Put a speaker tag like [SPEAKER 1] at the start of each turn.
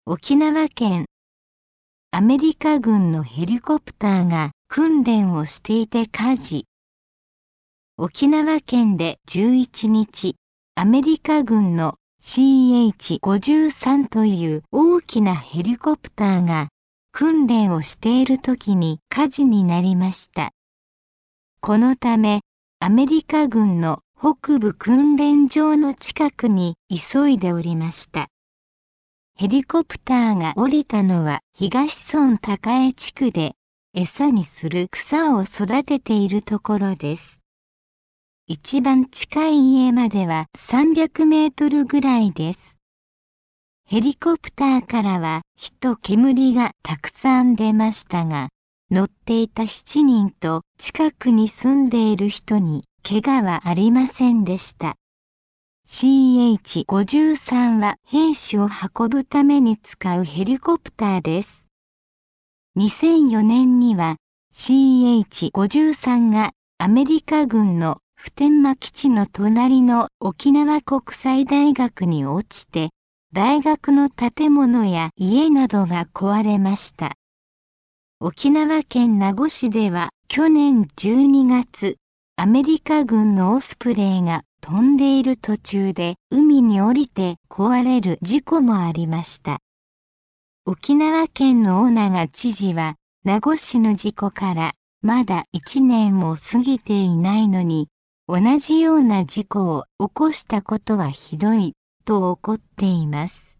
[SPEAKER 1] 沖縄県。アメリカ軍のヘリコプターが訓練をしていて火事。沖縄県で11日、アメリカ軍の CH-53 という大きなヘリコプターが訓練をしている時に火事になりました。このため、アメリカ軍の北部訓練場の近くに急いでおりました。ヘリコプターが降りたのは東村高江地区で餌にする草を育てているところです。一番近い家までは300メートルぐらいです。ヘリコプターからは火と煙がたくさん出ましたが、乗っていた7人と近くに住んでいる人に怪我はありませんでした。CH-53 は兵士を運ぶために使うヘリコプターです。2004年には CH-53 がアメリカ軍の普天間基地の隣の沖縄国際大学に落ちて、大学の建物や家などが壊れました。沖縄県名護市では去年12月、アメリカ軍のオスプレイが飛んでいる途中で海に降りて壊れる事故もありました。沖縄県の尾長知事は、名護市の事故からまだ1年も過ぎていないのに、同じような事故を起こしたことはひどいと怒っています。